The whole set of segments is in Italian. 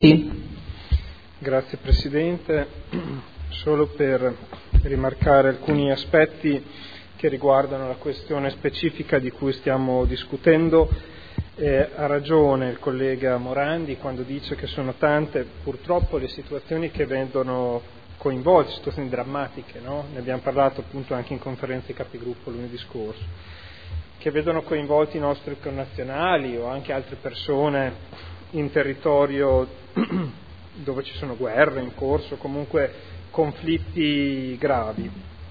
Grazie Presidente, solo per rimarcare alcuni aspetti che riguardano la questione specifica di cui stiamo discutendo. Ha ragione il collega Morandi quando dice che sono tante purtroppo le situazioni che vengono coinvolte, situazioni drammatiche, no? Ne abbiamo parlato appunto anche in conferenza di capigruppo lunedì scorso, che vedono coinvolti i nostri connazionali o anche altre persone in territorio dove ci sono guerre in corso, comunque conflitti gravi.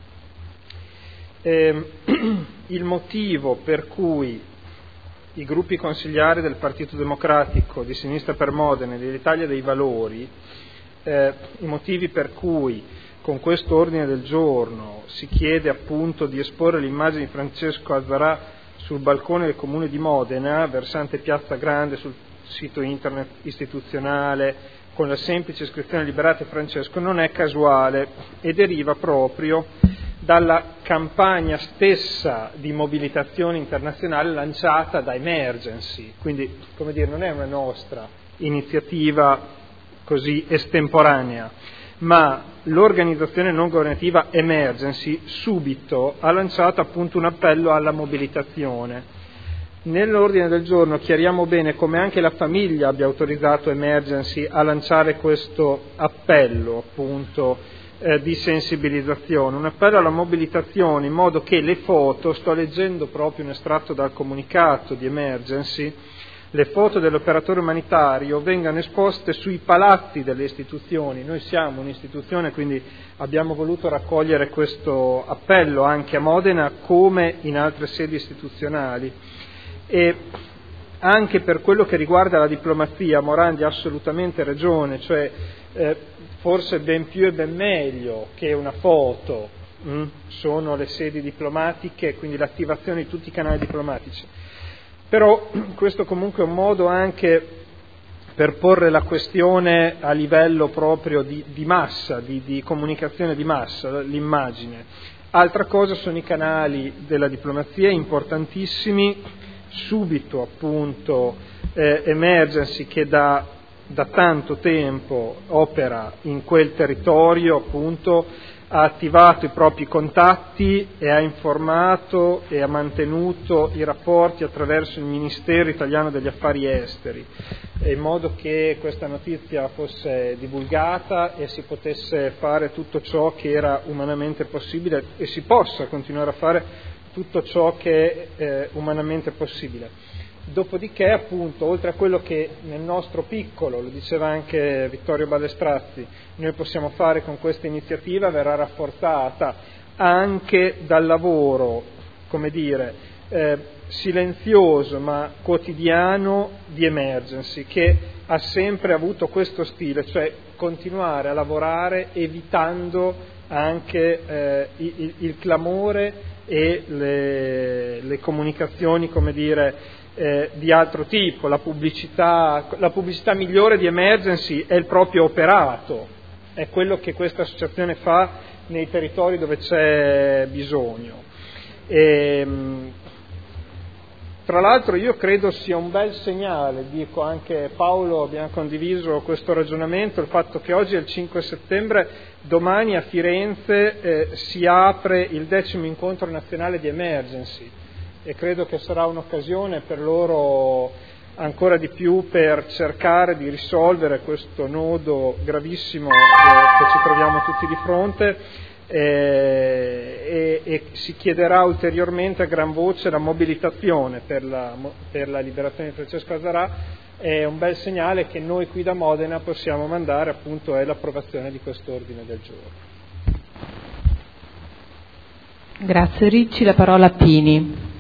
Il motivo per cui i gruppi consigliari del Partito Democratico, di Sinistra per Modena e dell'Italia dei Valori, i motivi per cui con questo ordine del giorno si chiede appunto di esporre l'immagine di Francesco Azzarà sul balcone del Comune di Modena, versante Piazza Grande, sul sito internet istituzionale, con la semplice iscrizione Liberate Francesco, non è casuale e deriva proprio dalla campagna stessa di mobilitazione internazionale lanciata da Emergency. Quindi, come dire, non è una nostra iniziativa così estemporanea, ma l'organizzazione non governativa Emergency subito ha lanciato appunto un appello alla mobilitazione. Nell'ordine del giorno chiariamo bene come anche la famiglia abbia autorizzato Emergency a lanciare questo appello appunto di sensibilizzazione, un appello alla mobilitazione in modo che le foto, sto leggendo proprio un estratto dal comunicato di Emergency, le foto dell'operatore umanitario vengano esposte sui palazzi delle istituzioni. Noi siamo un'istituzione, quindi abbiamo voluto raccogliere questo appello anche a Modena come in altre sedi istituzionali. E anche per quello che riguarda la diplomazia, Morandi ha assolutamente ragione, cioè forse ben più e ben meglio che una foto sono le sedi diplomatiche, quindi l'attivazione di tutti i canali diplomatici. Però questo comunque è un modo anche per porre la questione a livello proprio di massa, di comunicazione di massa, l'immagine. Altra cosa sono i canali della diplomazia importantissimi, subito appunto Emergency che da tanto tempo opera in quel territorio appunto ha attivato i propri contatti e ha informato e ha mantenuto i rapporti attraverso il Ministero italiano degli affari esteri in modo che questa notizia fosse divulgata e si potesse fare tutto ciò che era umanamente possibile e si possa continuare a fare tutto ciò che è umanamente possibile. Dopodiché, appunto, oltre a quello che nel nostro piccolo, lo diceva anche Vittorio Ballestrazzi, noi possiamo fare con questa iniziativa, verrà rafforzata anche dal lavoro, come dire, silenzioso ma quotidiano di Emergency, che ha sempre avuto questo stile, cioè continuare a lavorare evitando anche il clamore e le comunicazioni, come dire, di altro tipo. La pubblicità migliore di Emergency è il proprio operato, è quello che questa associazione fa nei territori dove c'è bisogno. Tra l'altro io credo sia un bel segnale, dico anche Paolo, abbiamo condiviso questo ragionamento, il fatto che oggi è il 5 settembre, domani a Firenze si apre il 10° incontro nazionale di Emergency e credo che sarà un'occasione per loro ancora di più per cercare di risolvere questo nodo gravissimo che ci troviamo tutti di fronte e si chiederà ulteriormente a gran voce la mobilitazione per la liberazione di Francesco Azzarà. È un bel segnale che noi qui da Modena possiamo mandare, appunto, è l'approvazione di questo ordine del giorno. Grazie Ricci, la parola a Pini.